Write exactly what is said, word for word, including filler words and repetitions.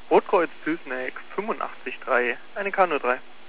Rotkreuz Pülsneck fünfundachtzig drei, eine K null drei.